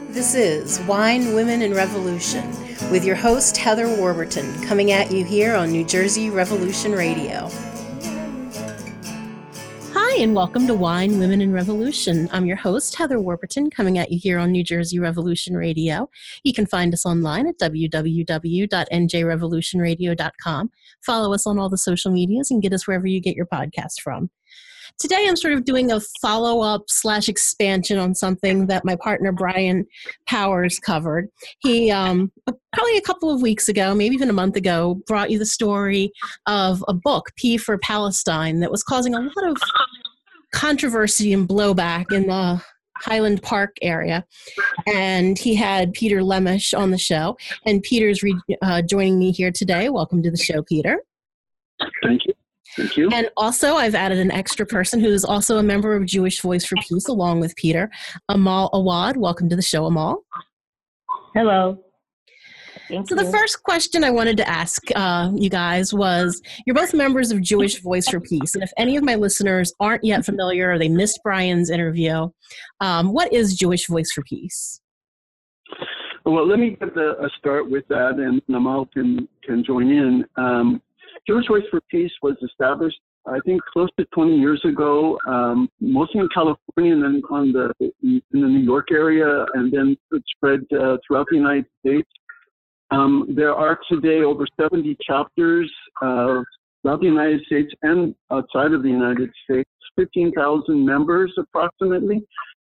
This is Wine, Women, and Revolution with your host, Heather Warburton, coming at you here on New Jersey Revolution Radio. Hi, and welcome to Wine, Women, and Revolution. I'm your host, Heather Warburton, coming at you here on New Jersey Revolution Radio. You can find us online at www.njrevolutionradio.com. Follow us on all the social medias and get us wherever you get your podcast from. Today, I'm sort of doing a follow-up/expansion on something that my partner, Brian Powers, covered. He, probably a couple of weeks ago, maybe even a month ago, brought you the story of a book, P for Palestine, that was causing a lot of controversy and blowback in the Highland Park area. And he had Peter Lemisch on the show. And Peter's joining me here today. Welcome to the show, Peter. Thank you. Thank you. And also, I've added an extra person who is also a member of Jewish Voice for Peace, along with Peter, Amal Awad. Welcome to the show, Amal. Hello. So the first question I wanted to ask you guys was, you're both members of Jewish Voice for Peace, and if any of my listeners aren't yet familiar or they missed Brian's interview, what is Jewish Voice for Peace? Well, let me get a start with that, and Amal can join in. Jewish Voice for Peace was established, I think, close to 20 years ago, mostly in California and then in the New York area, and then it spread throughout the United States. There are today over 70 chapters throughout the United States and outside of the United States, 15,000 members approximately.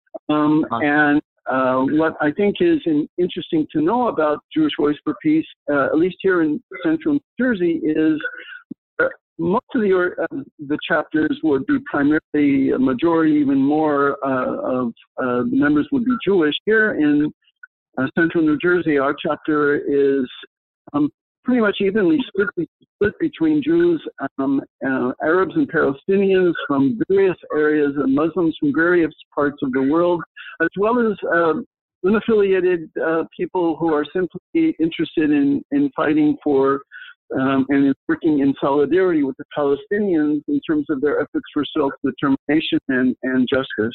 And what I think is interesting to know about Jewish Voice for Peace, at least here in central New Jersey, is most of the chapters would be primarily, a majority, even more of members would be Jewish. Here in central New Jersey, our chapter is pretty much evenly split between Jews, Arabs and Palestinians from various areas, and Muslims from various parts of the world, as well as unaffiliated people who are simply interested in fighting for and in working in solidarity with the Palestinians in terms of their efforts for self-determination and justice.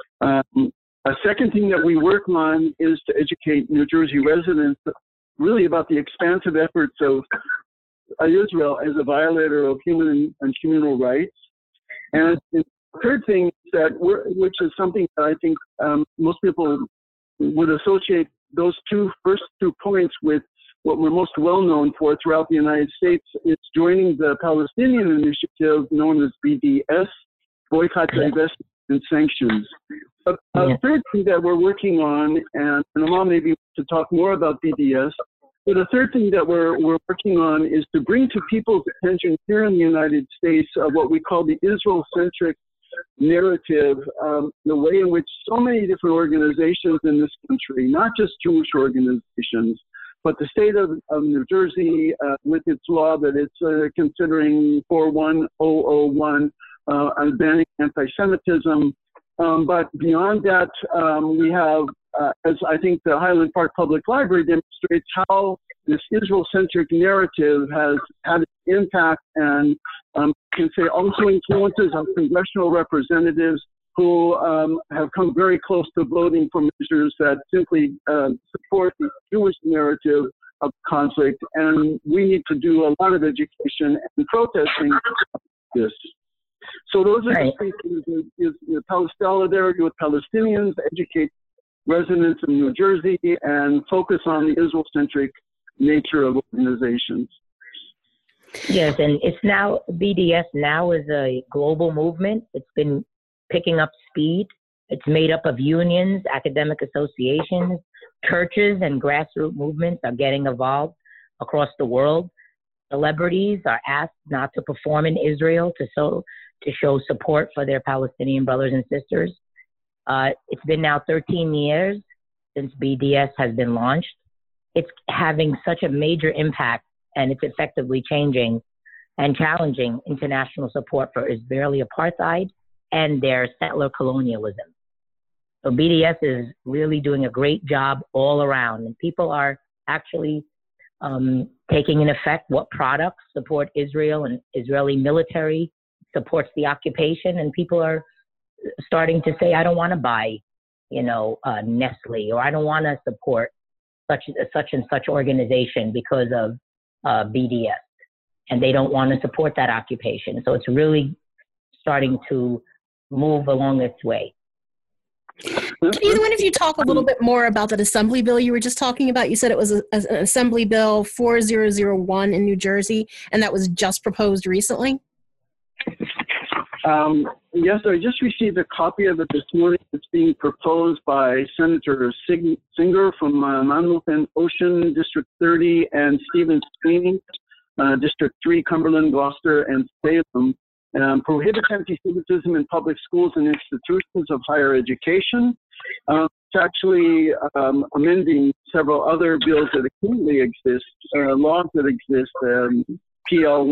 A second thing that we work on is to educate New Jersey residents really about the expansive efforts of Israel as a violator of human and communal rights. And the third thing which is something that I think most people would associate those first two points with what we're most well known for throughout the United States, is joining the Palestinian initiative known as BDS, Boycott, Divestment, and Sanctions. A third thing that we're working on, and Amal maybe to talk more about BDS, but a third thing that we're working on is to bring to people's attention here in the United States what we call the Israel-centric narrative, the way in which so many different organizations in this country, not just Jewish organizations, but the state of New Jersey, with its law that it's considering 41001, banning anti-Semitism. But beyond that, we have, as I think the Highland Park Public Library demonstrates, how this Israel-centric narrative has had an impact and can say also influences on congressional representatives who have come very close to voting for measures that simply support the Jewish narrative of conflict. And we need to do a lot of education and protesting this. So those are the three things: is solidarity with Palestinians, educate residents of New Jersey, and focus on the Israel-centric nature of organizations. Yes, and it's now, BDS now is a global movement. It's been picking up speed. It's made up of unions, academic associations, churches, and grassroots movements are getting involved across the world. Celebrities are asked not to perform in Israel to show support for their Palestinian brothers and sisters. It's been now 13 years since BDS has been launched. It's having such a major impact, and it's effectively changing and challenging international support for Israeli apartheid and their settler colonialism. So BDS is really doing a great job all around, and people are actually taking in effect what products support Israel, and Israeli military supports the occupation, and people are starting to say, I don't want to buy Nestle, or I don't want to support such and such organization because of BDS, and they don't want to support that occupation. So it's really starting to move along its way. Can either one of you talk a little bit more about that assembly bill you were just talking about? You said it was an Assembly Bill 4001 in New Jersey, and that was just proposed recently? Yes, I just received a copy of it this morning. It's being proposed by Senator Singer from Monmouth and Ocean, District 30, and Stephen Sweeney, District 3, Cumberland, Gloucester, and Salem. Prohibits anti-Semitism in public schools and institutions of higher education. It's actually amending several other bills that currently exist, laws that exist, PL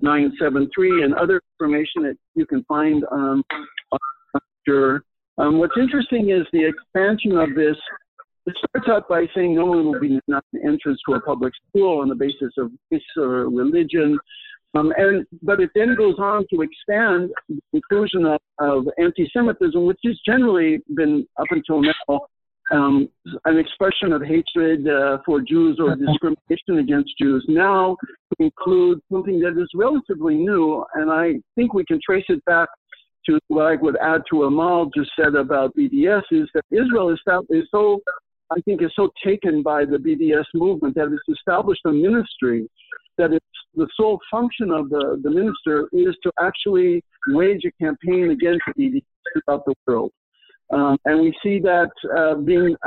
1973, and other information that you can find on your. What's interesting is the expansion of this. It starts out by saying no one will be denied entrance to a public school on the basis of race or religion. But it then goes on to expand the inclusion of anti-Semitism, which has generally been, up until now, an expression of hatred for Jews or discrimination against Jews. Now to include something that is relatively new, and I think we can trace it back to what I would add to Amal just said about BDS, is that Israel is so taken by the BDS movement that it's established a ministry that it's the sole function of the minister is to actually wage a campaign against BDS throughout the world. And we see that being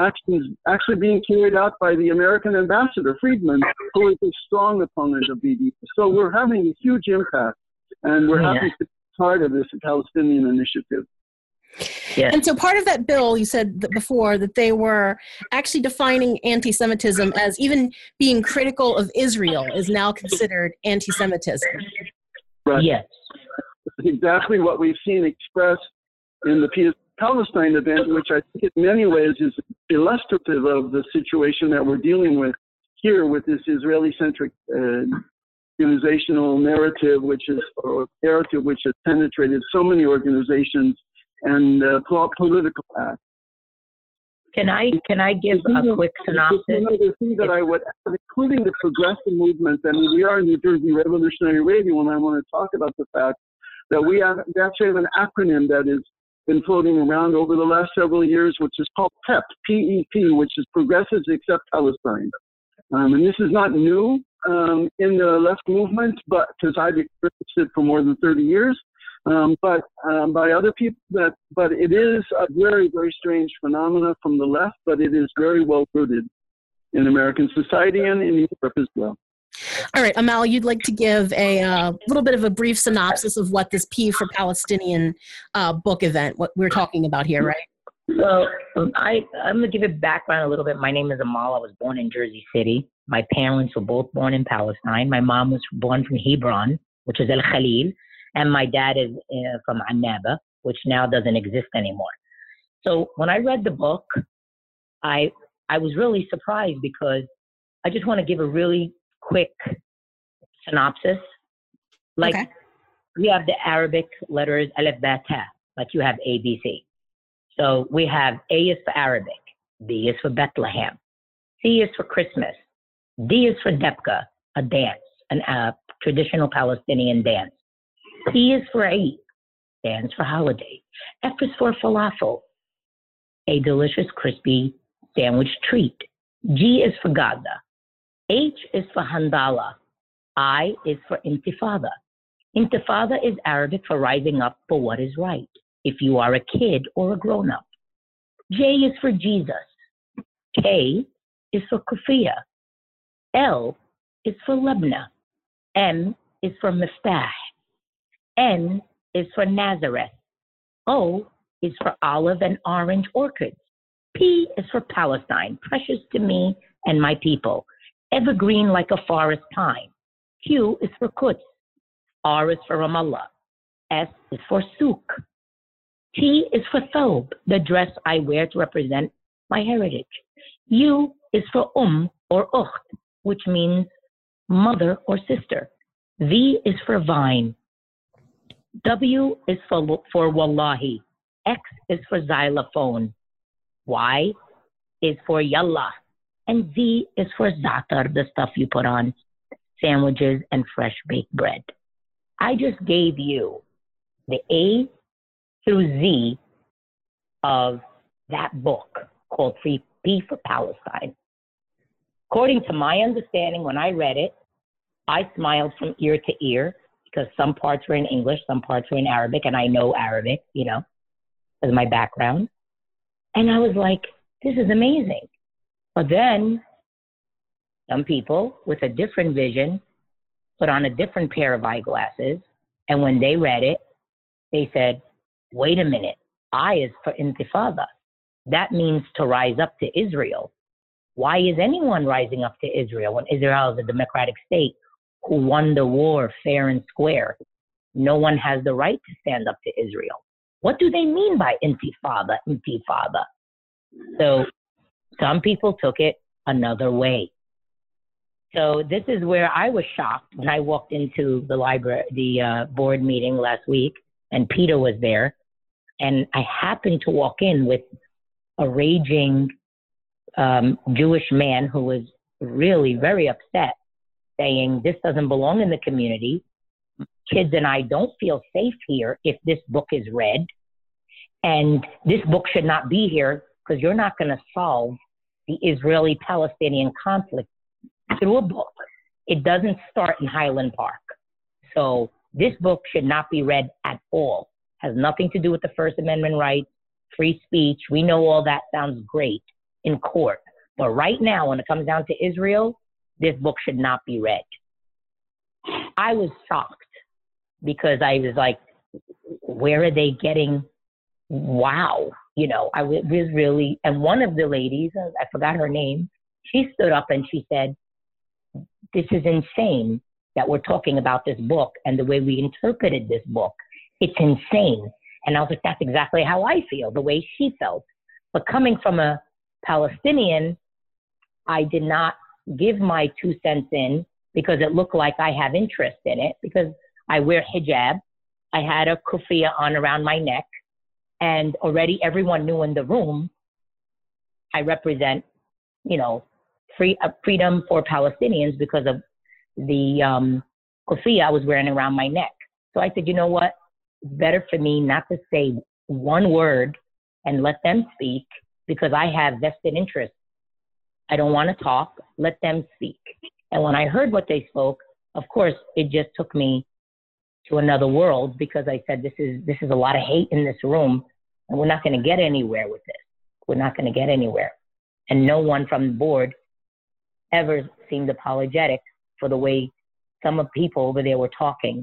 carried out by the American ambassador, Friedman, who is a strong opponent of BDS. So we're having a huge impact, and we're happy to be part of this Palestinian initiative. Yeah. And so part of that bill, you said before that they were actually defining anti-Semitism as even being critical of Israel is now considered anti-Semitism. Right. Yes. Exactly what we've seen expressed in the Peace Palestine event, which I think in many ways is illustrative of the situation that we're dealing with here with this Israeli-centric organizational narrative, which has penetrated so many organizations and political acts. Can I give a quick synopsis? Another thing that I would add, including the progressive movement, and we are New Jersey Revolutionary Radio, and I want to talk about the fact that we actually have an acronym that has been floating around over the last several years, which is called PEP, P-E-P, which is Progressives Accept Palestine. And this is not new in the left movement, but because I've experienced it for more than 30 years. But by other people, but it is a very, very strange phenomena from the left, but it is very well rooted in American society and in Europe as well. All right, Amal, you'd like to give a little bit of a brief synopsis of what this P for Palestinian book event, what we're talking about here, right? Well, I'm going to give it background a little bit. My name is Amal. I was born in Jersey City. My parents were both born in Palestine. My mom was born from Hebron, which is El Khalil. And my dad is from Annaba, which now doesn't exist anymore. So when I read the book, I was really surprised because I just want to give a really quick synopsis. Like we have the Arabic letters Alef Ba Ta, like you have A, B, C. So we have A is for Arabic, B is for Bethlehem, C is for Christmas, D is for Debka, a dance, a traditional Palestinian dance. P is for Eid, stands for holiday. F is for falafel, a delicious crispy sandwich treat. G is for Gaza. H is for Handala. I is for Intifada. Intifada is Arabic for rising up for what is right, if you are a kid or a grown-up. J is for Jesus. K is for Kufiyya. L is for Lebna. M is for Miftah. N is for Nazareth. O is for olive and orange orchids. P is for Palestine, precious to me and my people, evergreen like a forest pine. Q is for Quds. R is for Ramallah. S is for Souk. T is for Thob, the dress I wear to represent my heritage. U is for or Ukht, which means mother or sister. V is for vine. W is for Wallahi. X is for xylophone. Y is for Yallah. And Z is for Zaatar, the stuff you put on sandwiches and fresh baked bread. I just gave you the A through Z of that book called Free P for Palestine. According to my understanding, when I read it, I smiled from ear to ear because some parts were in English, some parts were in Arabic, and I know Arabic, as my background. And I was like, this is amazing. But then some people with a different vision put on a different pair of eyeglasses, and when they read it, they said, wait a minute, I is for intifada. That means to rise up to Israel. Why is anyone rising up to Israel when Israel is a democratic state who won the war fair and square? No one has the right to stand up to Israel. What do they mean by intifada? So some people took it another way. So this is where I was shocked when I walked into the library, the board meeting last week, and Peter was there. And I happened to walk in with a raging Jewish man who was really very upset, saying, this doesn't belong in the community. Kids and I don't feel safe here if this book is read. And this book should not be here because you're not going to solve the Israeli-Palestinian conflict through a book. It doesn't start in Highland Park. So this book should not be read at all. Has nothing to do with the First Amendment rights, free speech. We know all that sounds great in court. But right now, when it comes down to Israel, this book should not be read. I was shocked because I was like, where are they getting, wow. I was really, and one of the ladies, I forgot her name, she stood up and she said, this is insane that we're talking about this book and the way we interpreted this book. It's insane. And I was like, that's exactly how I feel, the way she felt. But coming from a Palestinian, I did not give my 2 cents in because it looked like I have interest in it because I wear hijab. I had a kufiya on around my neck, and already everyone knew in the room I represent, freedom for Palestinians because of the kufiya I was wearing around my neck. So I said, you know what? It's better for me not to say one word and let them speak because I have vested interest. I don't want to talk. Let them speak. And when I heard what they spoke, of course, it just took me to another world because I said, this is a lot of hate in this room and we're not going to get anywhere with this. We're not going to get anywhere. And no one from the board ever seemed apologetic for the way some of the people over there were talking.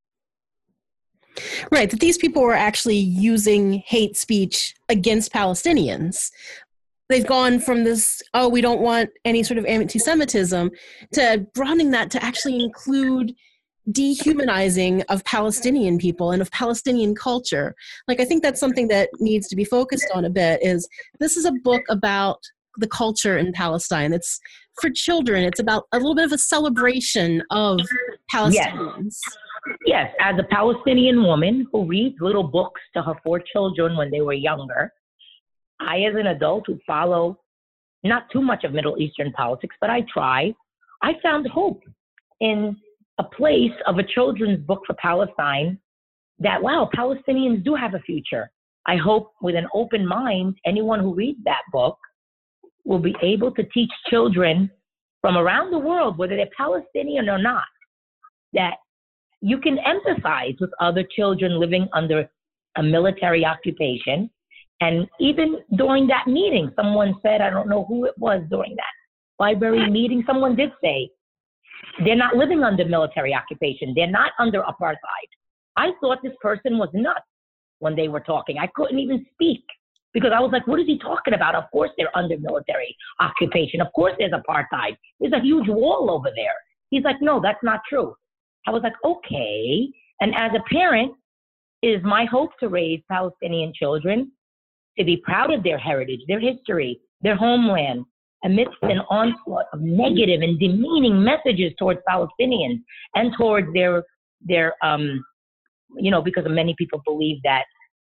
Right, that these people were actually using hate speech against Palestinians. They've gone from this, we don't want any sort of anti-Semitism, to broadening that to actually include dehumanizing of Palestinian people and of Palestinian culture. Like, I think that's something that needs to be focused on a bit, is this is a book about the culture in Palestine. It's for children. It's about a little bit of a celebration of Palestinians. Yes, as a Palestinian woman who reads little books to her 4 children when they were younger, I, as an adult who follow not too much of Middle Eastern politics, but I try, I found hope in a place of a children's book for Palestine that, wow, Palestinians do have a future. I hope with an open mind, anyone who reads that book will be able to teach children from around the world, whether they're Palestinian or not, that you can empathize with other children living under a military occupation. And even during that meeting, someone said, I don't know who it was during that library meeting, someone did say, they're not living under military occupation. They're not under apartheid. I thought this person was nuts when they were talking. I couldn't even speak because I was like, what is he talking about? Of course they're under military occupation. Of course there's apartheid. There's a huge wall over there. He's like, no, that's not true. I was like, okay. And as a parent, it is my hope to raise Palestinian children to be proud of their heritage, their history, their homeland, amidst an onslaught of negative and demeaning messages towards Palestinians and towards their because many people believe that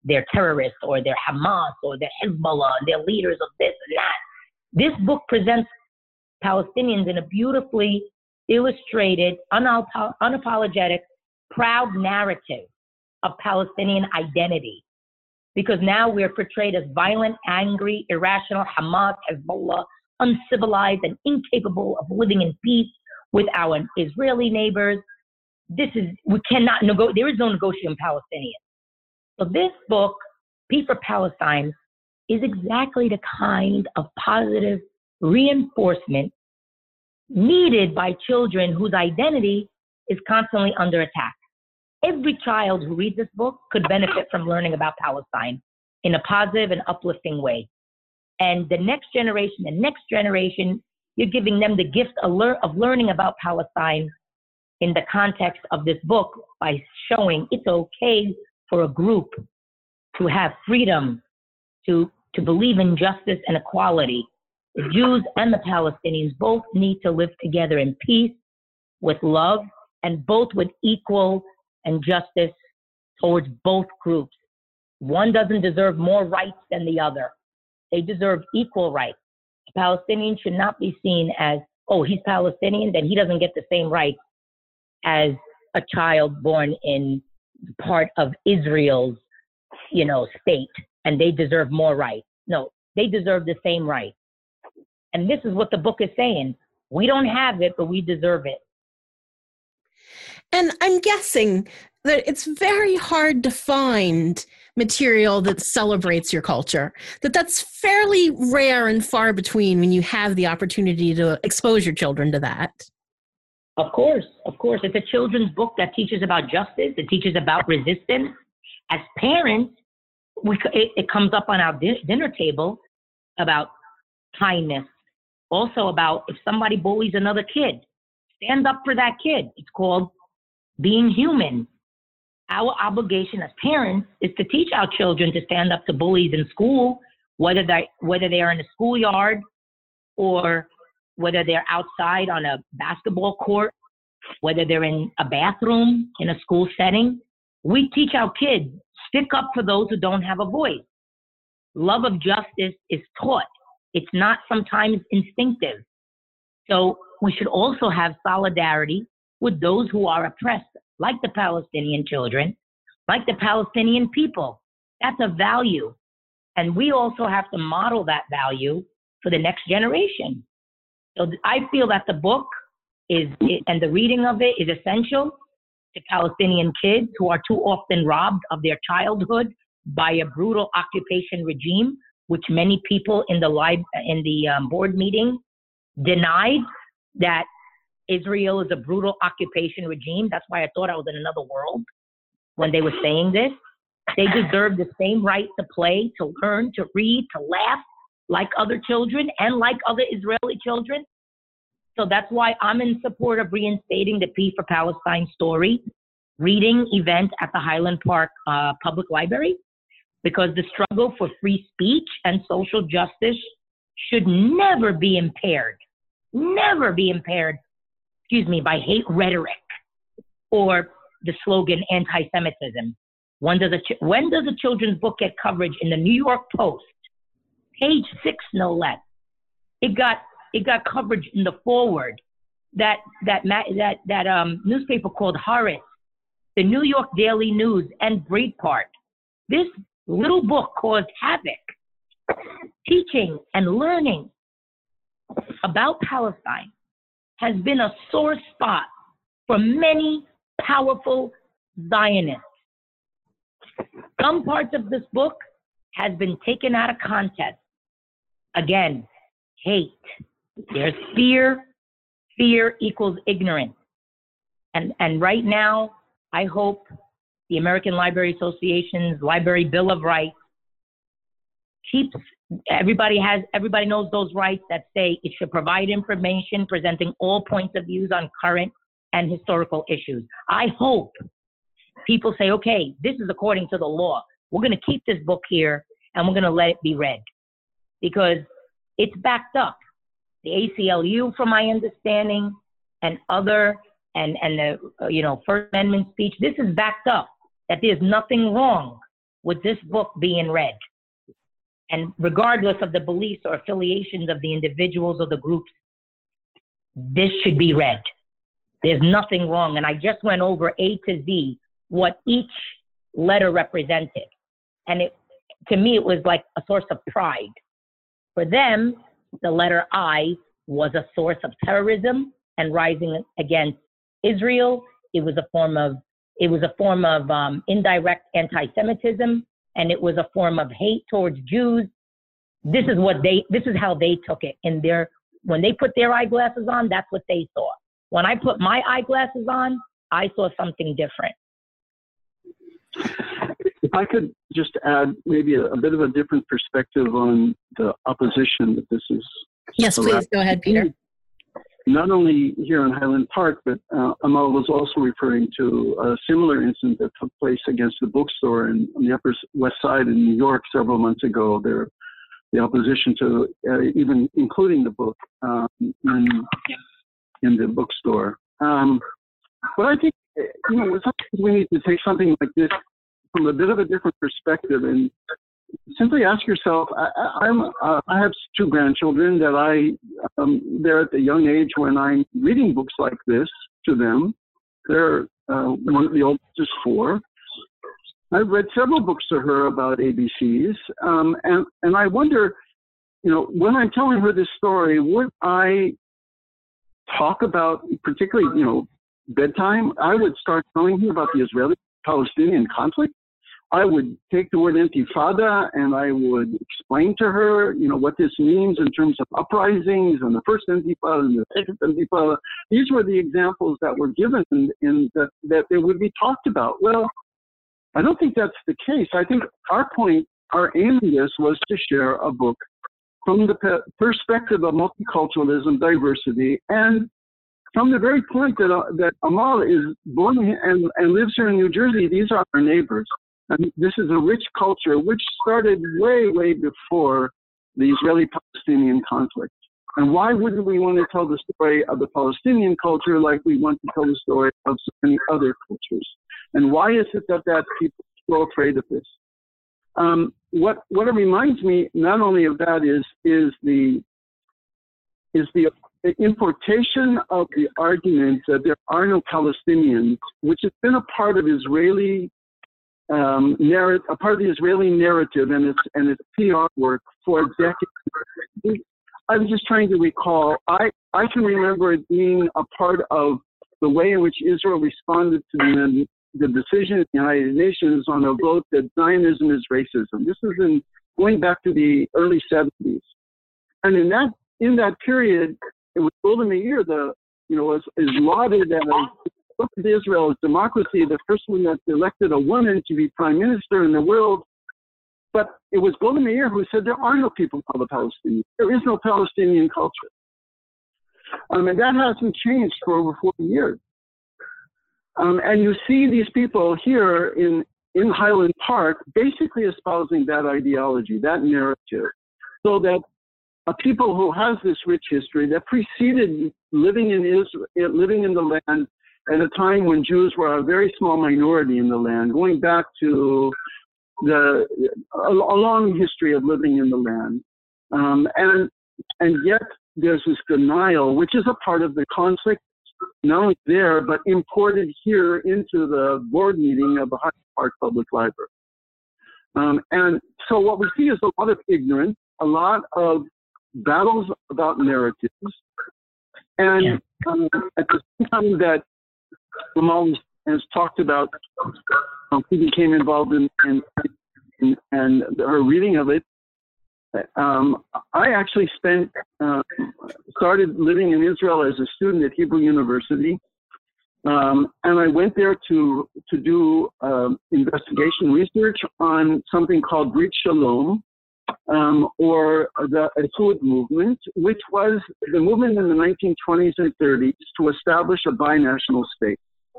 they're terrorists or they're Hamas or they're Hezbollah and they're leaders of this and that. This book presents Palestinians in a beautifully illustrated, unapologetic, proud narrative of Palestinian identity. Because now we're portrayed as violent, angry, irrational, Hamas, Hezbollah, uncivilized and incapable of living in peace with our Israeli neighbors. There is no negotiating Palestinians. So this book, P for Palestine, is exactly the kind of positive reinforcement needed by children whose identity is constantly under attack. Every child who reads this book could benefit from learning about Palestine in a positive and uplifting way. And the next generation, you're giving them the gift of learning about Palestine in the context of this book by showing it's okay for a group to have freedom, to believe in justice and equality. The Jews and the Palestinians both need to live together in peace, with love, and both with equal and justice towards both groups. One doesn't deserve more rights than the other. They deserve equal rights. A Palestinian should not be seen as, oh, he's Palestinian, then he doesn't get the same rights as a child born in part of Israel's, state, and they deserve more rights. No, they deserve the same rights. And this is what the book is saying. We don't have it, but we deserve it. And I'm guessing that it's very hard to find material that celebrates your culture, that's fairly rare and far between when you have the opportunity to expose your children to that. Of course. It's a children's book that teaches about justice. It teaches about resistance. As parents, it comes up on our dinner table about kindness. Also about if somebody bullies another kid, stand up for that kid. It's called being human. Our obligation as parents is to teach our children to stand up to bullies in school, whether they are in the schoolyard or whether they're outside on a basketball court, whether they're in a bathroom in a school setting. We teach our kids, stick up for those who don't have a voice. Love of justice is taught. It's not sometimes instinctive. So we should also have solidarity with those who are oppressed, like the Palestinian children, like the Palestinian people. That's a value. And we also have to model that value for the next generation. So I feel that the book and the reading of it is essential to Palestinian kids who are too often robbed of their childhood by a brutal occupation regime, which many people in the board meeting denied that Israel is a brutal occupation regime. That's why I thought I was in another world when they were saying this. They deserve the same right to play, to learn, to read, to laugh like other children and like other Israeli children. So that's why I'm in support of reinstating the P for Palestine story reading event at the Highland Park Public Library, because the struggle for free speech and social justice should never be impaired by hate rhetoric or the slogan anti-Semitism. When does a children's book get coverage in the New York Post? Page 6, no less. It got coverage in the foreword. That newspaper called Haaretz, the New York Daily News, and Breitbart. This little book caused havoc. Teaching and learning about Palestine has been a sore spot for many powerful Zionists. Some parts of this book has been taken out of context. Again, hate. There's fear. Fear equals ignorance. And right now, I hope the American Library Association's Library Bill of Rights everybody knows those rights that say it should provide information presenting all points of views on current and historical issues. I hope people say, okay, this is according to the law. We're going to keep this book here and we're going to let it be read because it's backed up. The ACLU, from my understanding, and the First Amendment speech, this is backed up, that there's nothing wrong with this book being read. And regardless of the beliefs or affiliations of the individuals or the groups, this should be read. There's nothing wrong. And I just went over A to Z what each letter represented. And to me, it was like a source of pride. For them, the letter I was a source of terrorism and rising against Israel. It was a form of indirect anti-Semitism, and it was a form of hate towards Jews. This is how they took it. When they put their eyeglasses on, that's what they saw. When I put my eyeglasses on, I saw something different. If I could just add maybe a bit of a different perspective on the opposition that this is. Yes, please go ahead, Peter. Not only here in Highland Park, but Amal was also referring to a similar incident that took place against the bookstore on the Upper West Side in New York several months ago. The opposition to even including the book in the bookstore. But I think we need to take something like this from a bit of a different perspective and simply ask yourself. I have two grandchildren that they're at the young age when I'm reading books like this to them. They're one of the oldest is 4. I've read several books to her about ABCs, and I wonder, when I'm telling her this story, would I talk about, particularly, bedtime? I would start telling her about the Israeli-Palestinian conflict. I would take the word intifada and I would explain to her, what this means in terms of uprisings and the first intifada and the second intifada. These were the examples that were given in that they would be talked about. Well, I don't think that's the case. I think our aim in this was to share a book from the perspective of multiculturalism, diversity, and from the very point that Amal is born and lives here in New Jersey. These are our neighbors. And this is a rich culture which started way, way before the Israeli-Palestinian conflict. And why wouldn't we want to tell the story of the Palestinian culture like we want to tell the story of so many other cultures? And why is it that people are so afraid of this? What it reminds me not only of that is the importation of the argument that there are no Palestinians, which has been a part of Israeli narrative, a part of the Israeli narrative and its PR work for decades. I was just trying to recall. I can remember it being a part of the way in which Israel responded to the decision of the United Nations on a vote that Zionism is racism. This is going back to the early 70s, and in that period, it was Golda Meir is lauded as look at Israel's democracy, the first one that elected a woman to be prime minister in the world. But it was Golda Meir who said there are no people called the Palestinians. There is no Palestinian culture. And that hasn't changed for over 40 years. And you see these people here in Highland Park basically espousing that ideology, that narrative, so that a people who has this rich history that preceded living in the land at a time when Jews were a very small minority in the land, going back to a long history of living in the land. And yet there's this denial, which is a part of the conflict, not only there, but imported here into the board meeting of the Highland Park Public Library. And so what we see is a lot of ignorance, a lot of battles about narratives, and at the same time that Amal has talked about who became involved in her reading of it. I actually started living in Israel as a student at Hebrew University, and I went there to do investigation research on something called Brit Shalom, or the Etzud movement, which was the movement in the 1920s and 30s to establish a binational state.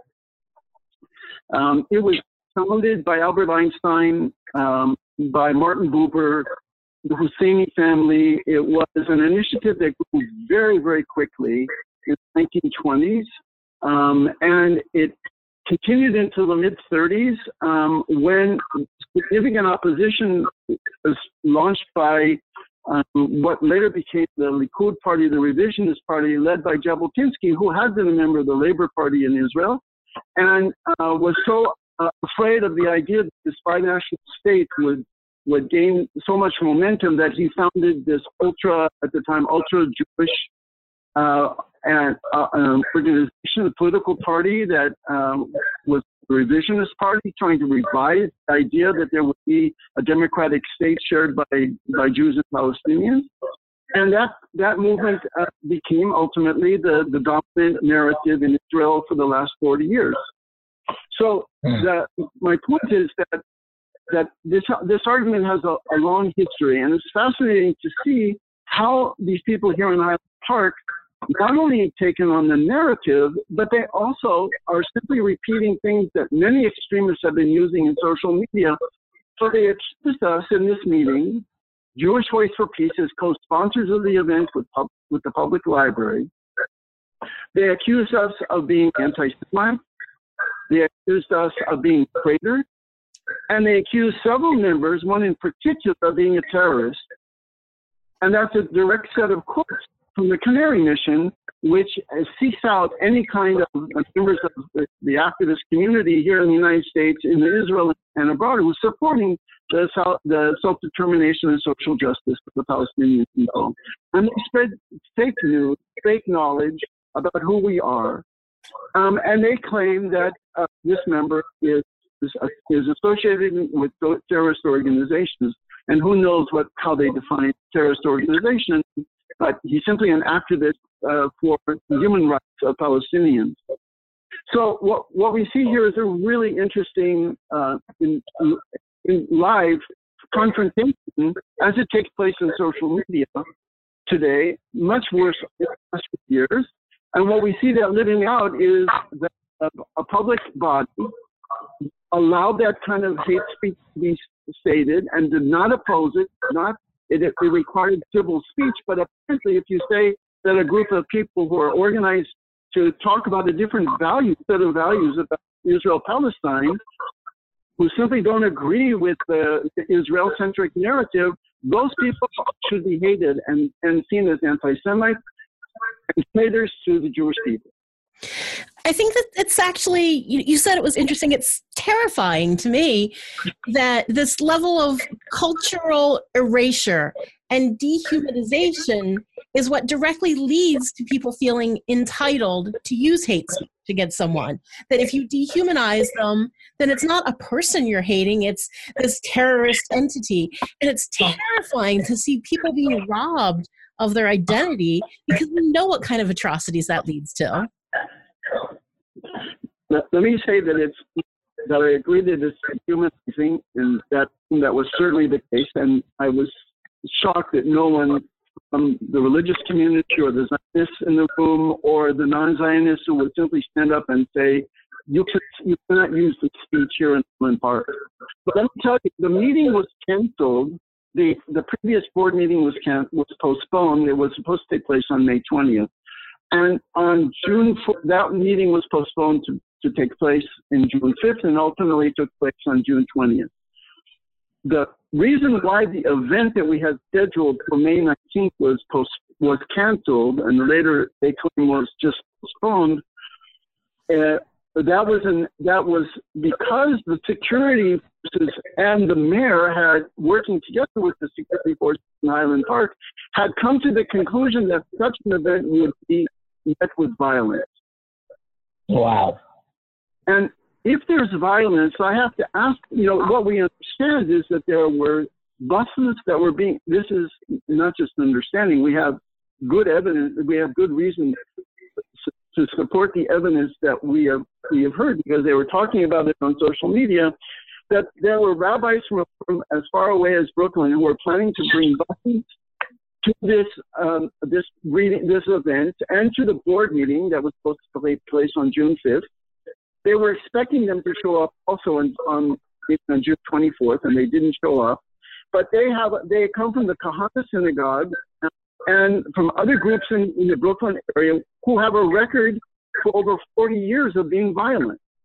It was founded by Albert Einstein, by Martin Buber, the Husseini family. It was an initiative that grew very, very quickly in the 1920s, and it continued into the mid-30s when significant opposition was launched by what later became the Likud Party, the revisionist party, led by Jabotinsky, who had been a member of the Labor Party in Israel, and was so afraid of the idea that this binational state would gain so much momentum that he founded this at the time, ultra-Jewish organization, a political party that was the revisionist party, trying to revise the idea that there would be a democratic state shared by Jews and Palestinians. And that movement became ultimately the dominant narrative in Israel for the last 40 years. So my point is that this argument has a long history, and it's fascinating to see how these people here in Highland Park not only have taken on the narrative, but they also are simply repeating things that many extremists have been using in social media. So they accused us in this meeting, Jewish Voice for Peace, as co-sponsors of the event with the public library. They accused us of being anti-Semite. They accused us of being traitors. And they accused several members, one in particular, of being a terrorist. And that's a direct set of quotes from the Canary Mission, which seeks out any kind of members of the activist community here in the United States, in Israel, and abroad, who are supporting the self-determination and social justice for the Palestinian people. And they spread fake news, fake knowledge about who we are. And they claim that this member is associated with terrorist organizations. And who knows how they define terrorist organization. But he's simply an activist for the human rights of Palestinians. So what we see here is a really interesting in live confrontation as it takes place in social media today, much worse in the last few years. And what we see that living out is that a public body allowed that kind of hate speech to be stated and did not oppose it, it required civil speech, but apparently if you say that a group of people who are organized to talk about a different set of values about Israel-Palestine, who simply don't agree with the Israel-centric narrative, those people should be hated and seen as anti-Semites and traitors to the Jewish people. I think that it's actually, you said it was interesting, it's terrifying to me that this level of cultural erasure and dehumanization is what directly leads to people feeling entitled to use hate speech against someone. That if you dehumanize them, then it's not a person you're hating, it's this terrorist entity. And it's terrifying to see people being robbed of their identity because we know what kind of atrocities that leads to. Let me say that I agree that it's humanizing, and that was certainly the case. And I was shocked that no one from the religious community or the Zionists in the room or the non-Zionists who would simply stand up and say, you cannot use the speech here in Highland Park. But let me tell you, the meeting was canceled. The previous board meeting was postponed. It was supposed to take place on May 20th. And on June 4th, that meeting was postponed to take place in June 5th and ultimately took place on June 20th. The reason why the event that we had scheduled for May 19th was canceled and later they claimed was just postponed, that was because the security forces and the mayor had, working together with the security forces in Highland Park, had come to the conclusion that such an event would be met with violence. Wow. And if there's violence, I have to ask, what we understand is that there were buses that were this is not just an understanding, we have good evidence, we have good reason to support the evidence that we have heard, because they were talking about it on social media, that there were rabbis from as far away as Brooklyn who were planning to bring buses to this event and to the board meeting that was supposed to take place on June 5th. They were expecting them to show up also on June 24th, and they didn't show up. But they come from the Kahana Synagogue and from other groups in the Brooklyn area who have a record for over 40 years of being violent.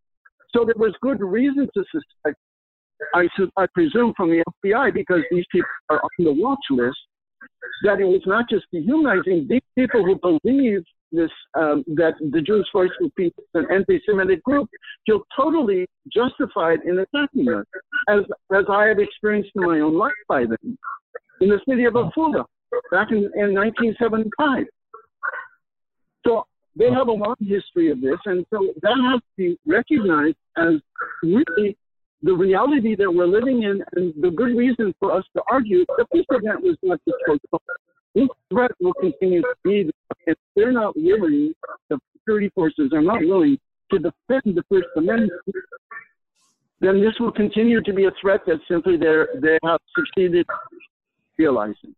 So there was good reason to suspect, I presume from the FBI, because these people are on the watch list, that it was not just dehumanizing. These people who believe this, that the Jewish Voice for Peace is an anti-Semitic group, feel totally justified in attacking us, as I have experienced in my own life by them, in the city of Afula, back in 1975. So they have a long history of this, and so that has to be recognized as really the reality that we're living in, and the good reason for us to argue that this event was not just postponed. This threat will continue to be there. If they're not willing, the security forces are not willing to defend the First Amendment, then this will continue to be a threat that simply they have succeeded realizing.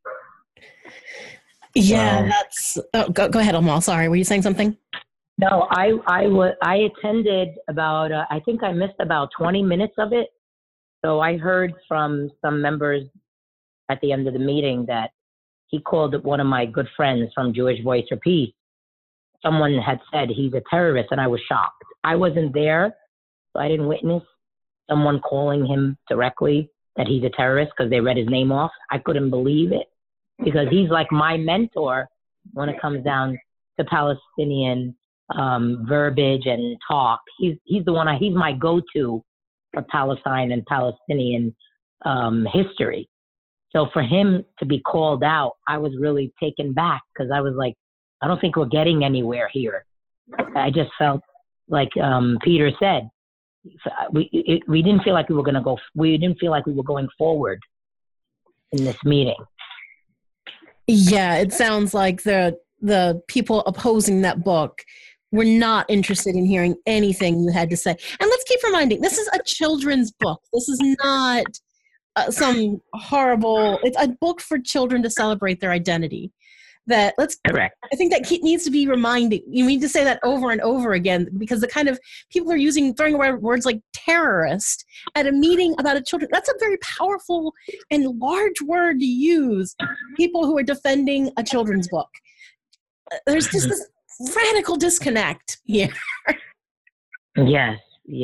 Yeah, that's. Oh, go ahead, Amal. Sorry, were you saying something? No, I attended about, I think I missed about 20 minutes of it. So I heard from some members at the end of the meeting that he called one of my good friends from Jewish Voice for Peace. Someone had said he's a terrorist, and I was shocked. I wasn't there, so I didn't witness someone calling him directly that he's a terrorist because they read his name off. I couldn't believe it because he's like my mentor when it comes down to Palestinian verbiage and talk. He's the one. He's my go-to for Palestine and Palestinian history. So for him to be called out, I was really taken back because I was like, I don't think we're getting anywhere here. I just felt like Peter said, we didn't feel like we were going to go. We didn't feel like we were going forward in this meeting. Yeah, it sounds like the people opposing that book were not interested in hearing anything you had to say. And let's keep reminding, this is a children's book. This is not some horrible. It's a book for children to celebrate their identity. Correct. I think that needs to be reminded. You need to say that over and over again because the kind of people are throwing around words like terrorist at a meeting about a children. That's a very powerful and large word to use. People who are defending a children's book. There's just this radical disconnect here. Yes.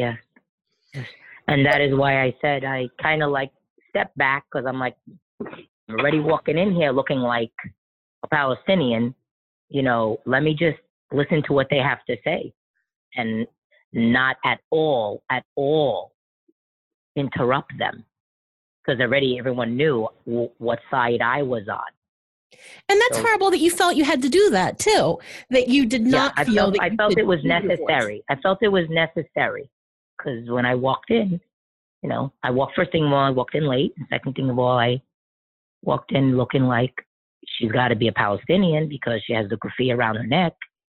And that is why I said I kind of like stepped back because I'm like, I'm already walking in here looking like a Palestinian, let me just listen to what they have to say and not at all interrupt them because already everyone knew what side I was on. And that's horrible that you felt you had to do that too, that you did not feel that I felt it was necessary. I felt it was necessary because when I walked in, first thing of all, I walked in late. And second thing of all, I walked in looking like she's got to be a Palestinian because she has the graffiti around her neck.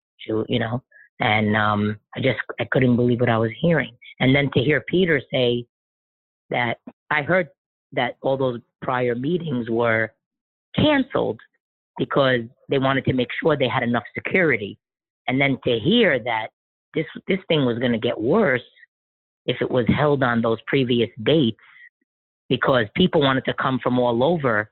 And I couldn't believe what I was hearing. And then to hear Peter say that I heard that all those prior meetings were canceled because they wanted to make sure they had enough security. And then to hear that this thing was going to get worse if it was held on those previous dates because people wanted to come from all over,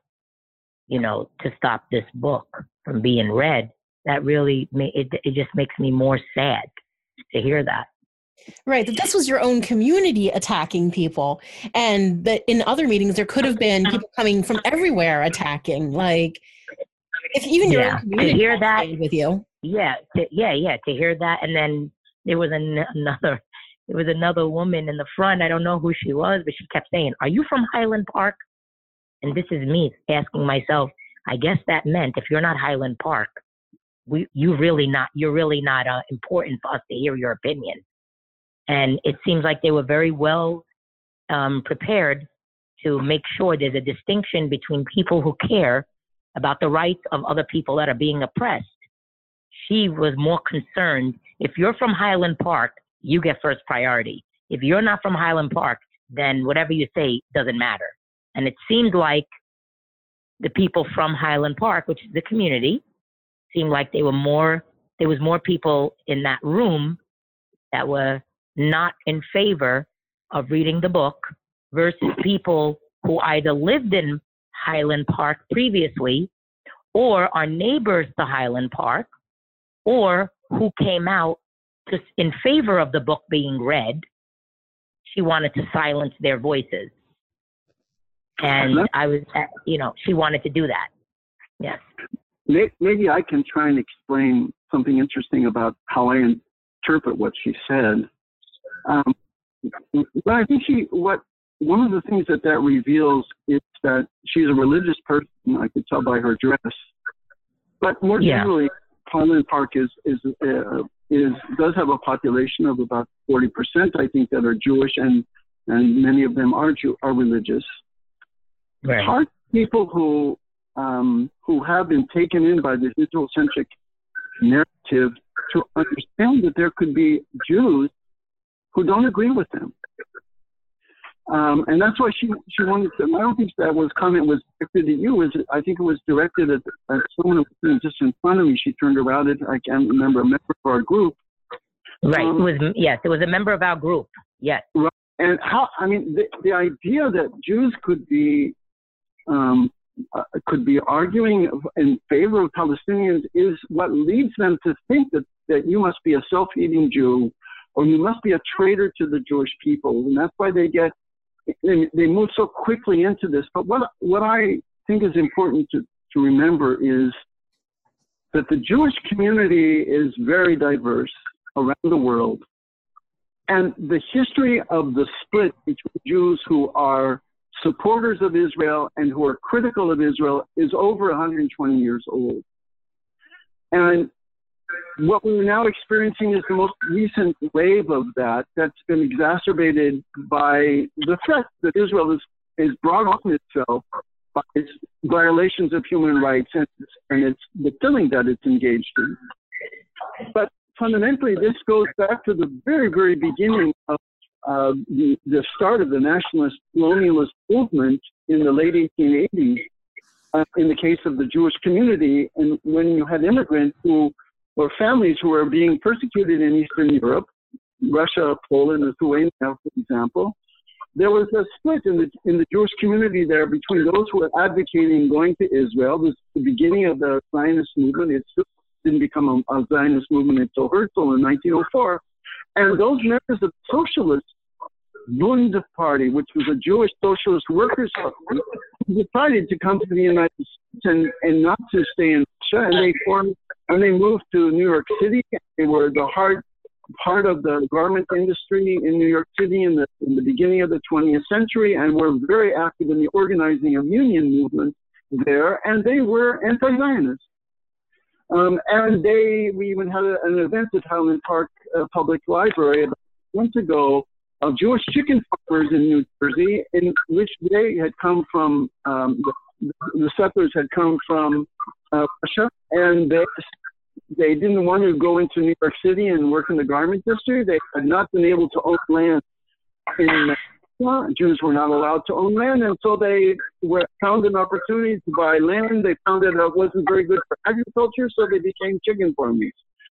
to stop this book from being read, that really, it just makes me more sad to hear that. Right, that this was your own community attacking people, and that in other meetings there could have been people coming from everywhere attacking. Like, if even your own community to hear that with you, to hear that, and then there was another woman in the front. I don't know who she was, but she kept saying, "Are you from Highland Park?" And this is me asking myself, I guess that meant if you're not Highland Park, you're really not important for us to hear your opinion. And it seems like they were very well prepared to make sure there's a distinction between people who care about the rights of other people that are being oppressed. She was more concerned, if you're from Highland Park, you get first priority. If you're not from Highland Park, then whatever you say doesn't matter. And it seemed like the people from Highland Park, which is the community, seemed like there was more people in that room that were not in favor of reading the book versus people who either lived in Highland Park previously or are neighbors to Highland Park or who came out in favor of the book being read she wanted to silence their voices. And I was, she wanted to do that. Yes. Maybe I can try and explain something interesting about how I interpret what she said. But I think one of the things that reveals is that she's a religious person. I could tell by her dress. But more generally, Highland Park does have a population of about 40%, I think, that are Jewish, and many of them are religious. Right. It's hard for people who have been taken in by this Israel-centric narrative to understand that there could be Jews who don't agree with them. And that's why she wanted to, I don't think that comment was directed at you. I think it was directed at someone who was just in front of me. She turned around it. I can't remember, a member of our group. Right. It was a member of our group. Yes. Right. And the idea that Jews could be arguing in favor of Palestinians is what leads them to think that you must be a self-hating Jew, or you must be a traitor to the Jewish people. And that's why they move so quickly into this. But what I think is important to remember is that the Jewish community is very diverse around the world. And the history of the split between Jews who are supporters of Israel and who are critical of Israel is over 120 years old. And what we're now experiencing is the most recent wave of that's been exacerbated by the threat that Israel is brought on itself by its violations of human rights and the killing that it's engaged in. But fundamentally, this goes back to the very, very beginning of the start of the nationalist colonialist movement in the late 1880s, in the case of the Jewish community, and when you had immigrants or families who were being persecuted in Eastern Europe, Russia, Poland, Lithuania, for example, there was a split in the Jewish community there between those who were advocating going to Israel. This is the beginning of the Zionist movement. It still didn't become a Zionist movement until Herzl in 1904. And those members of the Socialist Bund Party, which was a Jewish socialist workers' party, decided to come to the United States and not to stay in Russia. And they moved to New York City. They were the hard part of the garment industry in New York City in the beginning of the 20th century, and were very active in the organizing of union movements there. And they were anti-Zionist. And we even had an event at Highland Park Public Library about a month ago of Jewish chicken farmers in New Jersey, in which they had come from, the settlers had come from Russia, and they didn't want to go into New York City and work in the garment industry. They had not been able to own land in Jews were not allowed to own land, and so they found an opportunity to buy land. They found that it wasn't very good for agriculture, so they became chicken farmers.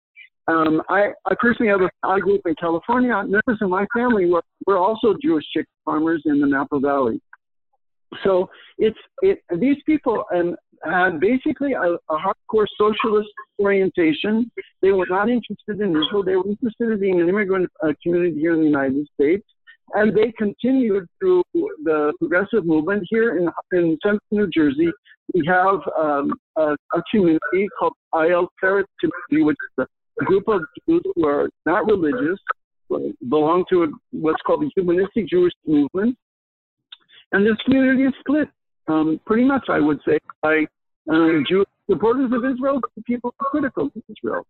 I personally have a group in California. Members of my family were also Jewish chicken farmers in the Napa Valley. So these people had basically a hardcore socialist orientation. They were not interested in Israel. They were interested in being an immigrant community here in the United States. And they continued through the progressive movement here in central New Jersey. We have a community called IL Terrace Community, which is a group of Jews who are not religious, belong to what's called the Humanistic Jewish Movement. And this community is split, pretty much, I would say, by Jewish supporters of Israel to people who are critical of Israel.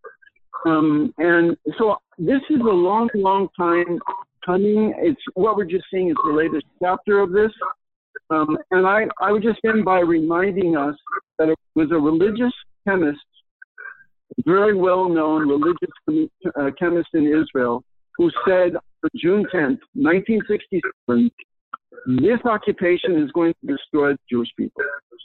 And so this is a long, long time coming. It's what we're just seeing is the latest chapter of this. And I would just end by reminding us that it was a religious chemist, very well-known religious chemist in Israel, who said on June 10th, 1967, this occupation is going to destroy the Jewish people.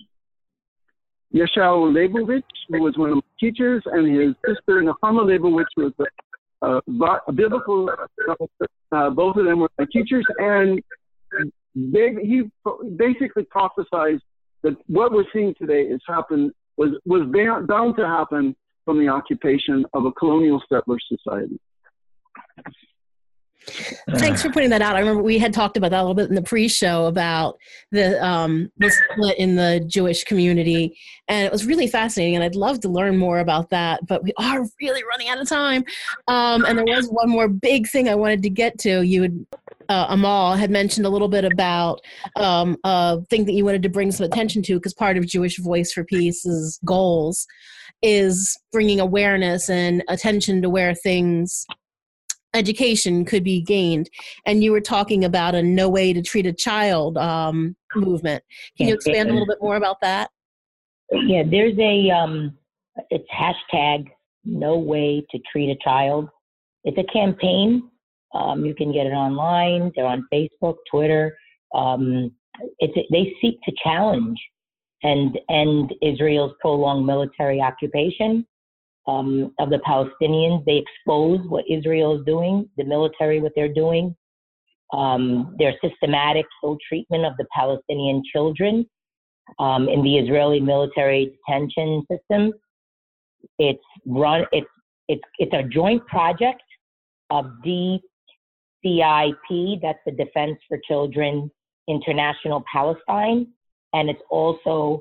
Yeshua Leibovitch, who was one of my teachers, and his sister Nahama Leibovitch was a biblical, both of them were my teachers, and he basically prophesied that what we're seeing today was bound to happen from the occupation of a colonial settler society. Thanks for putting that out. I remember we had talked about that a little bit in the pre-show about the split in the Jewish community, and it was really fascinating. And I'd love to learn more about that, but we are really running out of time. And there was one more big thing I wanted to get to. Amal had mentioned a little bit about a thing that you wanted to bring some attention to, because part of Jewish Voice for Peace's goals is bringing awareness and attention to where education could be gained. And you were talking about a No Way to Treat a Child movement. Can you expand a little bit more about that? Yeah, there's it's hashtag No Way to Treat a Child. It's a campaign. You can get it online. They're on Facebook, Twitter. They seek to challenge and end Israel's prolonged military occupation of the Palestinians. They expose what Israel is doing, the military, what they're doing, their systematic ill treatment of the Palestinian children in the Israeli military detention system. It's a joint project of DCIP, that's the Defense for Children International Palestine, and it's also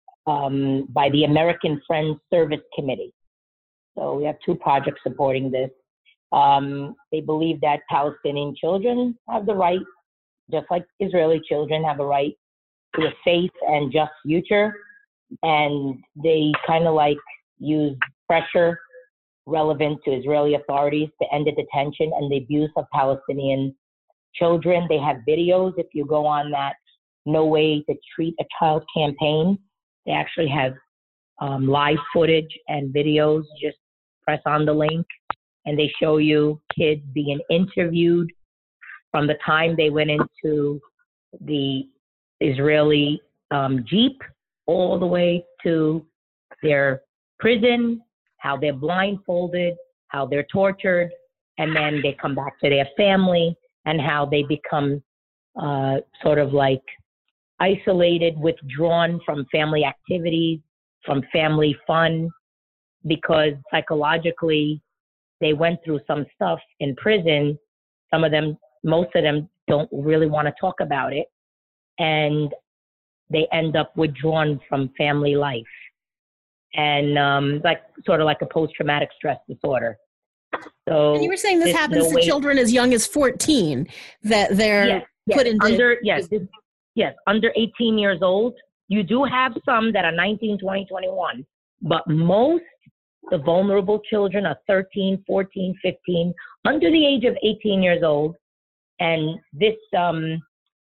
by the American Friends Service Committee. So we have two projects supporting this. They believe that Palestinian children have the right, just like Israeli children have a right to a safe and just future. And they kind of like use pressure relevant to Israeli authorities to end the detention and the abuse of Palestinian children. They have videos. If you go on that No Way to Treat a Child campaign, they actually have live footage and videos. Just press on the link and they show you kids being interviewed from the time they went into the Israeli Jeep all the way to their prison, how they're blindfolded, how they're tortured, and then they come back to their family, and how they become sort of like isolated, withdrawn from family activities, from family fun, because psychologically they went through some stuff in prison. Some of them, most of them don't really want to talk about it, and they end up withdrawn from family life, and like sort of like a post-traumatic stress disorder. So and you were saying this happens to children as young as 14, that they're put into under 18 years old. You do have some that are 19, 20, 21, but most the vulnerable children are 13, 14, 15, under the age of 18 years old. And this No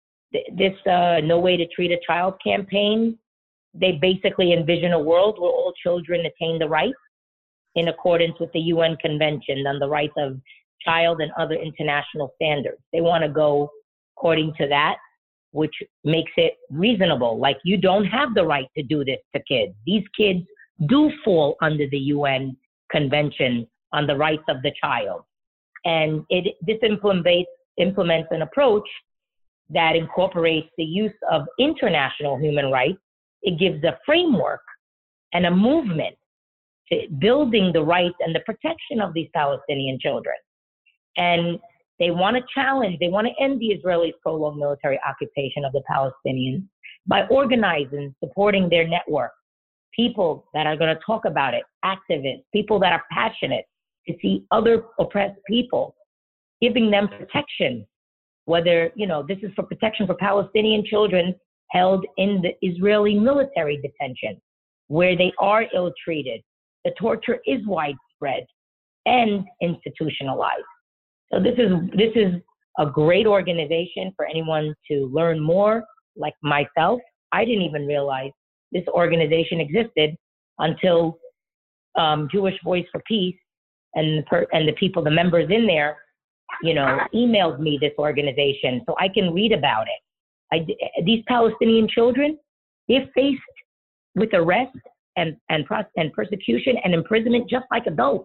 Way to Treat a Child campaign, they basically envision a world where all children attain the rights in accordance with the UN Convention on the Rights of Child and other international standards. They want to go according to that, which makes it reasonable. Like, you don't have the right to do this to kids. These kids do fall under the UN Convention on the Rights of the Child. And this implements an approach that incorporates the use of international human rights. It gives a framework and a movement to building the rights and the protection of these Palestinian children. And they want to challenge, they want to end the Israelis' prolonged military occupation of the Palestinians by organizing, supporting their network, people that are going to talk about it, activists, people that are passionate to see other oppressed people, giving them protection, whether, this is for protection for Palestinian children held in the Israeli military detention, where they are ill-treated. The torture is widespread and institutionalized. So this is a great organization for anyone to learn more. Like myself, I didn't even realize this organization existed until Jewish Voice for Peace and the people, the members in there, emailed me this organization so I can read about it. These Palestinian children, they're faced with arrest and persecution and imprisonment just like adults.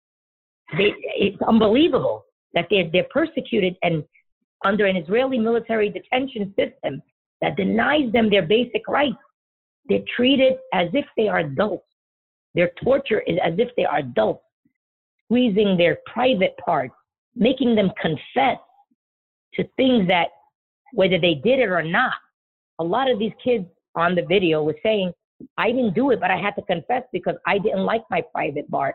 It's unbelievable that they're persecuted and under an Israeli military detention system that denies them their basic rights. They're treated as if they are adults. Their torture is as if they are adults, squeezing their private parts, making them confess to things that, whether they did it or not, a lot of these kids on the video were saying, I didn't do it, but I had to confess because I didn't like my private part,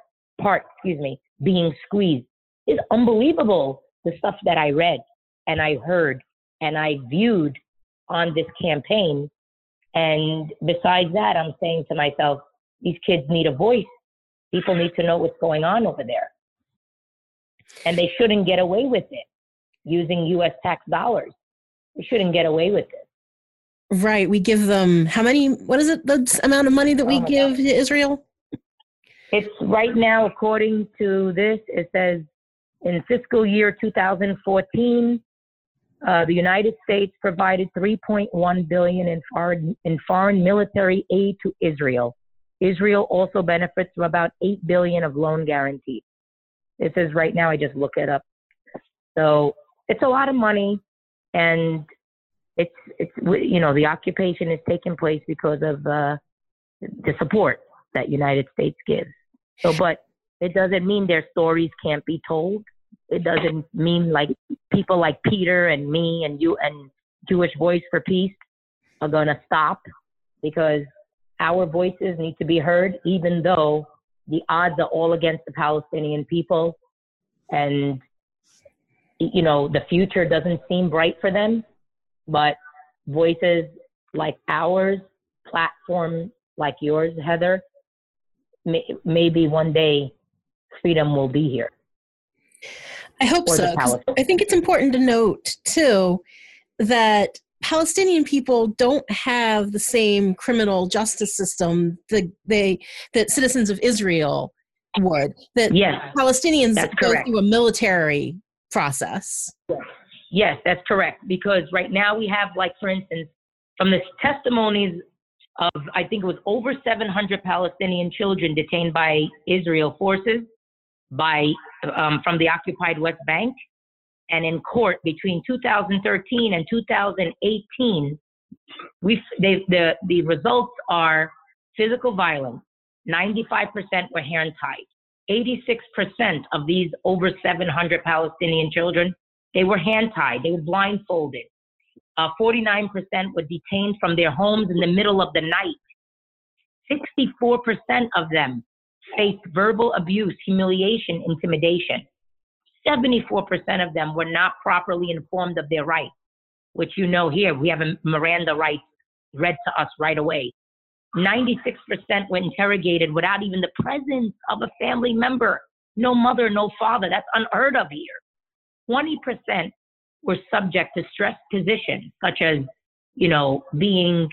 being squeezed. It's unbelievable, the stuff that I read and I heard and I viewed on this campaign. And besides that, I'm saying to myself, these kids need a voice. People need to know what's going on over there. And they shouldn't get away with it using U.S. tax dollars. They shouldn't get away with it. Right. We give them what is it, the amount of money that we give to Israel? It's right now, according to this, it says in fiscal year 2014, the United States provided $3.1 billion in foreign military aid to Israel. Israel also benefits from about $8 billion of loan guarantees. This is right now, I just look it up. So it's a lot of money, and it's the occupation is taking place because of the support that United States gives. So, but it doesn't mean their stories can't be told. It doesn't mean like people like Peter and me and you and Jewish Voice for Peace are going to stop, because our voices need to be heard, even though the odds are all against the Palestinian people. And, the future doesn't seem bright for them. But voices like ours, platforms like yours, Heather, maybe one day freedom will be here. I hope so. I think it's important to note, too, that Palestinian people don't have the same criminal justice system that citizens of Israel would. That yes, Palestinians go through a military process. Yes, that's correct. Because right now we have, like, for instance, from the testimonies of, I think it was over 700 Palestinian children detained by Israel forces from the occupied West Bank. And in court between 2013 and 2018, the results are physical violence. 95% were hand-tied. 86% of these over 700 Palestinian children, they were hand-tied. They were blindfolded. 49% were detained from their homes in the middle of the night. 64% of them faced verbal abuse, humiliation, intimidation. 74% of them were not properly informed of their rights, which here we have a Miranda rights read to us right away. 96% were interrogated without even the presence of a family member. No mother, no father. That's unheard of here. 20% were subject to stress positions, such as, being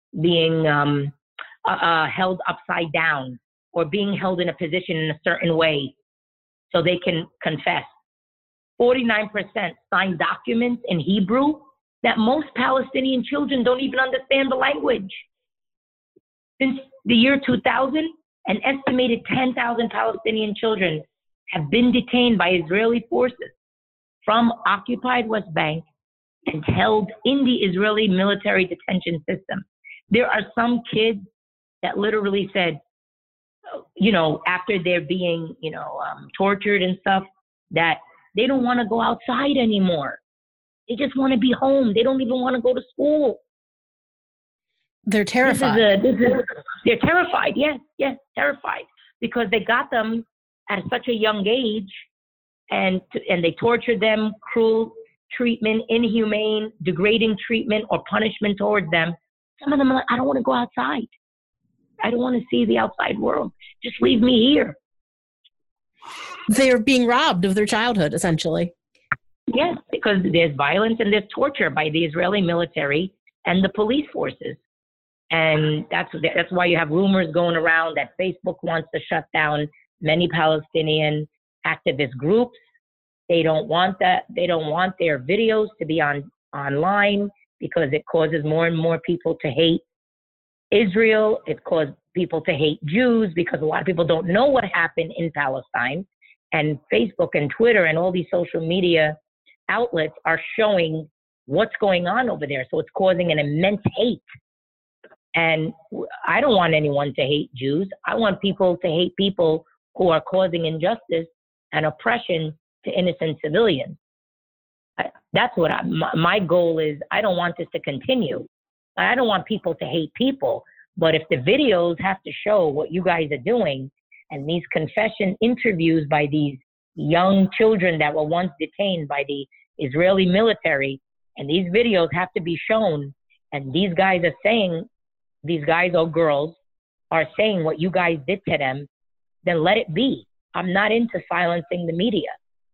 held upside down or being held in a position in a certain way so they can confess. 49% signed documents in Hebrew that most Palestinian children don't even understand the language. Since the year 2000, an estimated 10,000 Palestinian children have been detained by Israeli forces from occupied West Bank and held in the Israeli military detention system. There are some kids that literally said, after they're being, tortured and stuff, that they don't want to go outside anymore. They just want to be home. They don't even want to go to school. They're terrified. They're terrified. Yes, terrified, because they got them at such a young age, and they tortured them, cruel treatment, inhumane, degrading treatment or punishment towards them. Some of them are like, I don't want to go outside. I don't want to see the outside world. Just leave me here. They're being robbed of their childhood, essentially. Yes, because there's violence and there's torture by the Israeli military and the police forces. And that's why you have rumors going around that Facebook wants to shut down many Palestinian activist groups. They don't want that. They don't want their videos to be online because it causes more and more people to hate Israel. It causes people to hate Jews because a lot of people don't know what happened in Palestine. And Facebook and Twitter and all these social media outlets are showing what's going on over there. So it's causing an immense hate. And I don't want anyone to hate Jews. I want people to hate people who are causing injustice and oppression to innocent civilians. That's what my goal is. I don't want this to continue. I don't want people to hate people. But if the videos have to show what you guys are doing, and these confession interviews by these young children that were once detained by the Israeli military, and these videos have to be shown, and these guys or girls are saying what you guys did to them, then let it be. I'm not into silencing the media.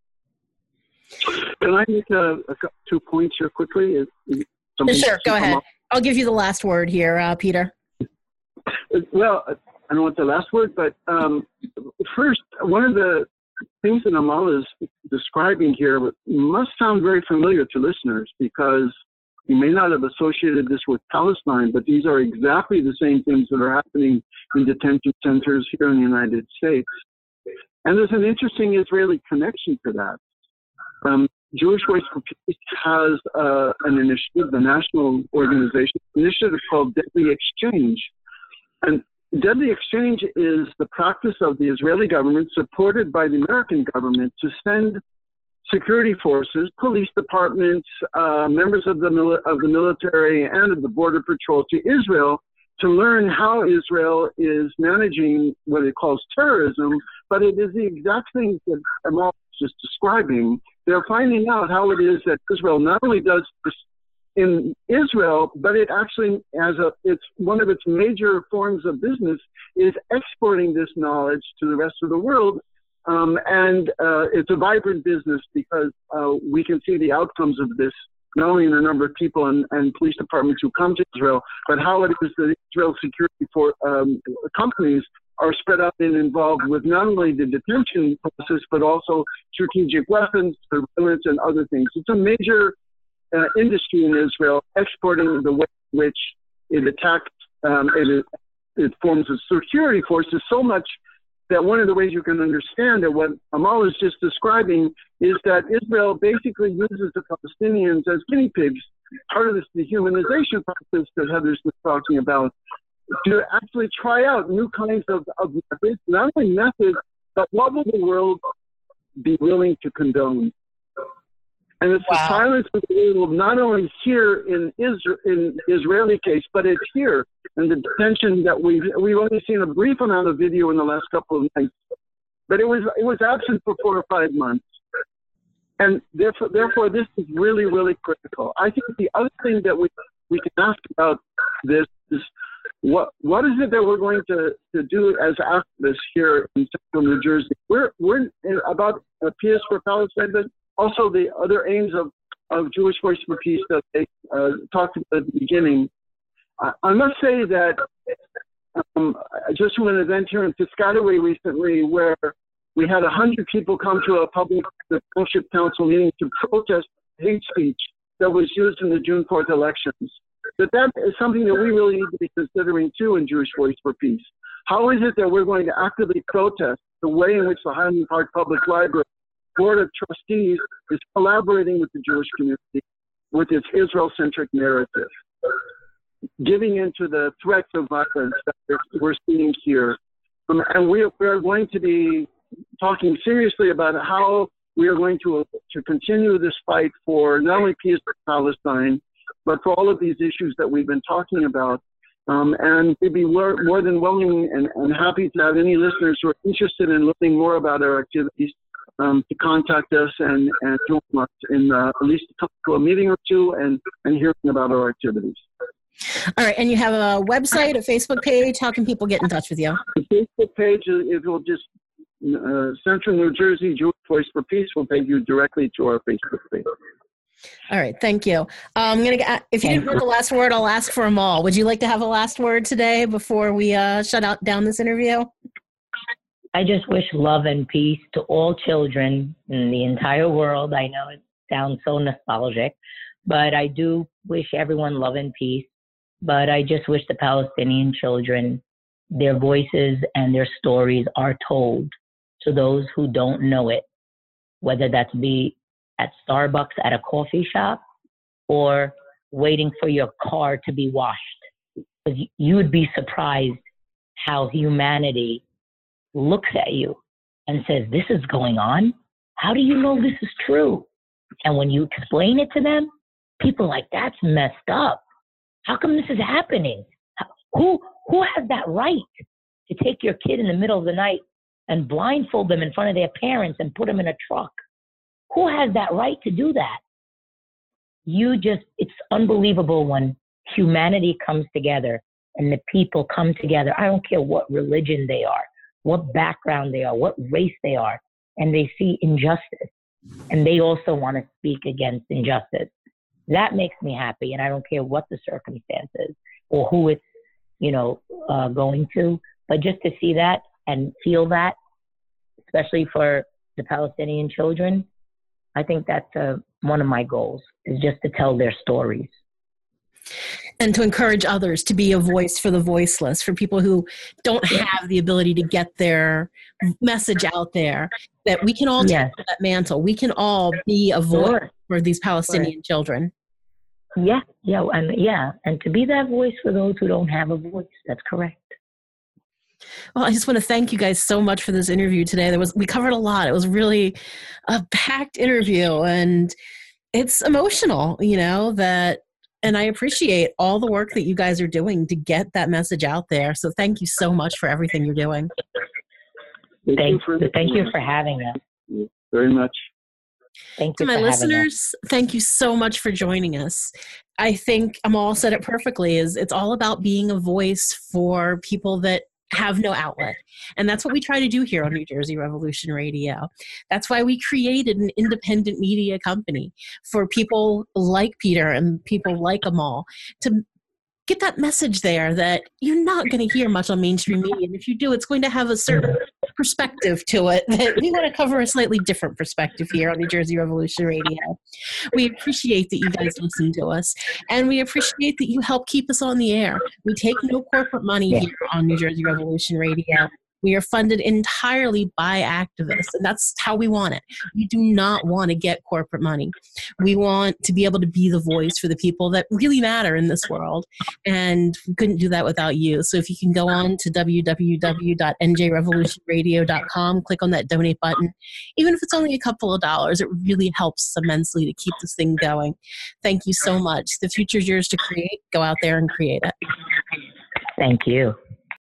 Can I make 2 points here quickly? Sure, go ahead. I'll give you the last word here, Peter. Well, I don't know what the last word, but first, one of the things that Amal is describing here must sound very familiar to listeners, because you may not have associated this with Palestine, but these are exactly the same things that are happening in detention centers here in the United States. And there's an interesting Israeli connection to that. Jewish Voice for Peace has an initiative, the national organization initiative called Deadly Exchange. And Deadly Exchange is the practice of the Israeli government, supported by the American government, to send security forces, police departments, members of the military and of the border patrol to Israel to learn how Israel is managing what it calls terrorism. But it is the exact thing that Amal was just describing. They're finding out how it is that Israel not only does this in Israel, but it actually it's one of its major forms of business is exporting this knowledge to the rest of the world. And it's a vibrant business, because we can see the outcomes of this, not only in the number of people and police departments who come to Israel, but how it is that Israel security for companies are spread out and involved with not only the detention process, but also strategic weapons, surveillance, and other things. It's a major industry in Israel, exporting the way in which it attacks, it forms a security forces so much that one of the ways you can understand that what Amal is just describing is that Israel basically uses the Palestinians as guinea pigs, part of this dehumanization process that Heather's been talking about, to actually try out new kinds of methods, not only methods, but what will the world be willing to condone? And it's the silence of the world, not only here in Israeli case, but it's here. And the detention that we've only seen a brief amount of video in the last couple of nights, but it was absent for 4 or 5 months. And therefore this is really, really critical. I think the other thing that we can ask about this is what is it that we're going to do as activists here in Central New Jersey? We're about PS for Palestine, but also the other aims of Jewish Voice for Peace that they talked about at the beginning. I must say that I just from an event here in Piscataway recently where we had 100 people come to a public township council meeting to protest hate speech that was used in the June 4th elections. That is something that we really need to be considering too in Jewish Voice for Peace. How is it that we're going to actively protest the way in which the Highland Park Public Library Board of Trustees is collaborating with the Jewish community with its Israel-centric narrative, giving into the threats of violence that we're seeing here. And we are going to be talking seriously about how we are going to continue this fight for not only peace for Palestine, but for all of these issues that we've been talking about. And we'd be more than willing and happy to have any listeners who are interested in learning more about our activities to contact us and join us in at least come to a meeting or two and hearing about our activities. All right, and you have a website, a Facebook page. How can people get in touch with you? The Facebook page, if you'll just Central New Jersey Jewish Voice for Peace will take you directly to our Facebook page. All right, thank you. I'm gonna get, if you didn't want the last word, I'll ask for them all. Would you like to have a last word today before we shut down this interview? I just wish love and peace to all children in the entire world. I know it sounds so nostalgic, but I do wish everyone love and peace. But I just wish the Palestinian children, their voices and their stories are told to those who don't know it, whether that's be at Starbucks at a coffee shop or waiting for your car to be washed. Because you would be surprised how humanity looks at you and says, this is going on? How do you know this is true? And when you explain it to them, people are like, that's messed up. How come this is happening? Who has that right to take your kid in the middle of the night and blindfold them in front of their parents and put them in a truck? Who has that right to do that? It's unbelievable when humanity comes together and the people come together. I don't care what religion they are, what background they are, what race they are, and they see injustice. And they also want to speak against injustice. That makes me happy, and I don't care what the circumstances or who it's, going to. But just to see that and feel that, especially for the Palestinian children, I think that's one of my goals, is just to tell their stories. And to encourage others to be a voice for the voiceless, for people who don't have the ability to get their message out there, that we can all take that mantle. We can all be a voice for these Palestinian children. And to be that voice for those who don't have a voice. That's correct. Well, I just want to thank you guys so much for this interview today. We covered a lot. It was really a packed interview, and it's emotional, and I appreciate all the work that you guys are doing to get that message out there. So thank you so much for everything you're doing. Thank you for having us. Very much. Thank you to my for listeners, thank you so much for joining us. I think Amal said it perfectly, it's all about being a voice for people that have no outlet. And that's what we try to do here on New Jersey Revolution Radio. That's why we created an independent media company for people like Peter and people like Amal to get that message there that you're not going to hear much on mainstream media. And if you do, it's going to have a certain perspective to it that we want to cover a slightly different perspective here on New Jersey Revolution Radio. We appreciate that you guys listen to us, and we appreciate that you help keep us on the air. We take no corporate money here on New Jersey Revolution Radio. We are funded entirely by activists, and that's how we want it. We do not want to get corporate money. We want to be able to be the voice for the people that really matter in this world, and we couldn't do that without you. So if you can go on to www.njrevolutionradio.com, click on that donate button. Even if it's only a couple of dollars, it really helps immensely to keep this thing going. Thank you so much. The future's yours to create. Go out there and create it. Thank you.